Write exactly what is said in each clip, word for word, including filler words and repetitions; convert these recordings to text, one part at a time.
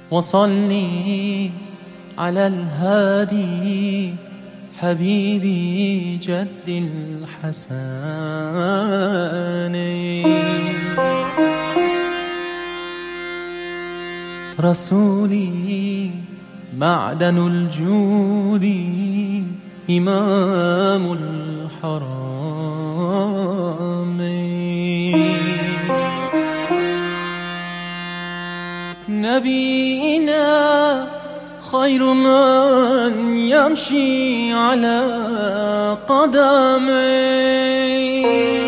وصلي على الهادي حبيبي جد الحسن. رسولي معدن الجود إمام الحرام. نبينا خير من يمشي على قدميه.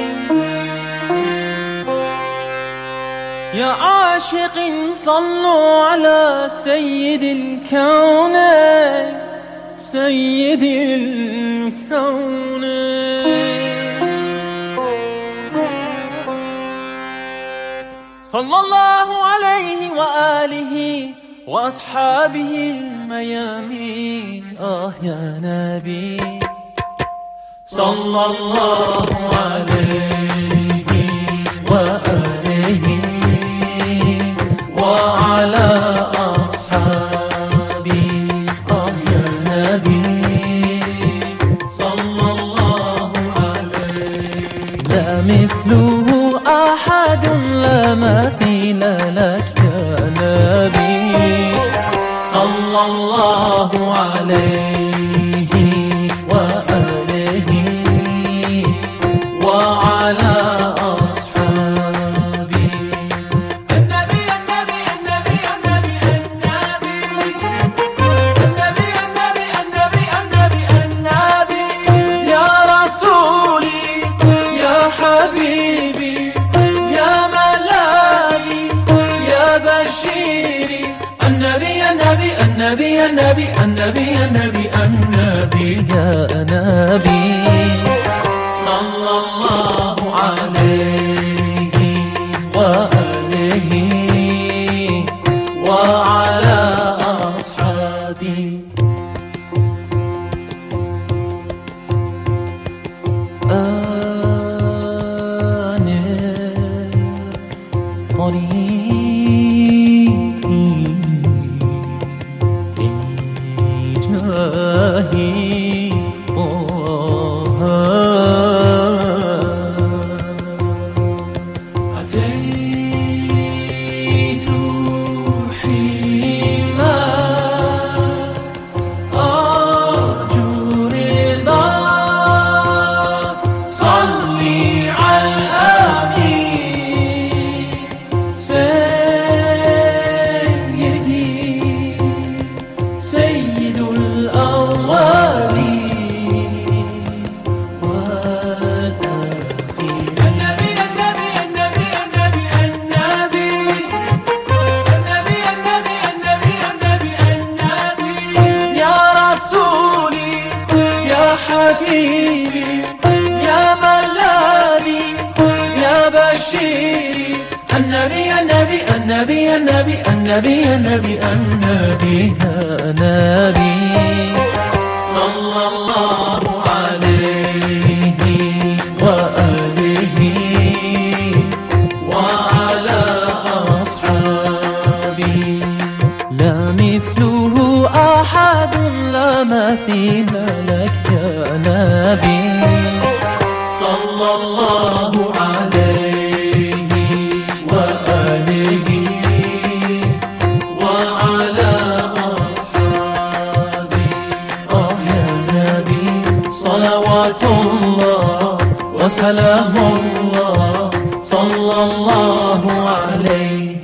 يا عاشق صلوا على سيد الكون سيد الكون. صلى الله عليه وآله وأصحابه الميامين. آه يا نبي صلى الله عليه وآله وعلى أصحابه. آه يا نبي صلى الله عليه. لا مثله أحد لا مثيل لك يا نبي صلى الله عليه وآله وعلى أصحابه. النبي النبي النبي النبي النبي النبي النبي النبي النبي النبي يا رسولي يا حبيبي يا ملاذي يا بشيري. النبي النبي النبي النبي النبي النبي النبي يا نبي صلى الله عليه وآله وعلى أصحابه. أنا طريقي إلهي طه. أتيت حيما أرجو رضاك. صلي على الأمين سيدي سيد الأولين والآخرين. النبي النبي النبي النبي النبي النبي النبي النبي النبي النبي يا رسولي يا حبيبي يا ملاذي يا بشيري. النبي النبي النبي النبي النبي النبي النبي يا نبي صلى الله عليه وآله وعلى أصحابه. لا مثله أحد لا مثيل لك يا نبي صلى الله عليه وآله وعلى أصحابه. آه يا نبي صلوات الله وسلام الله صلى الله عليه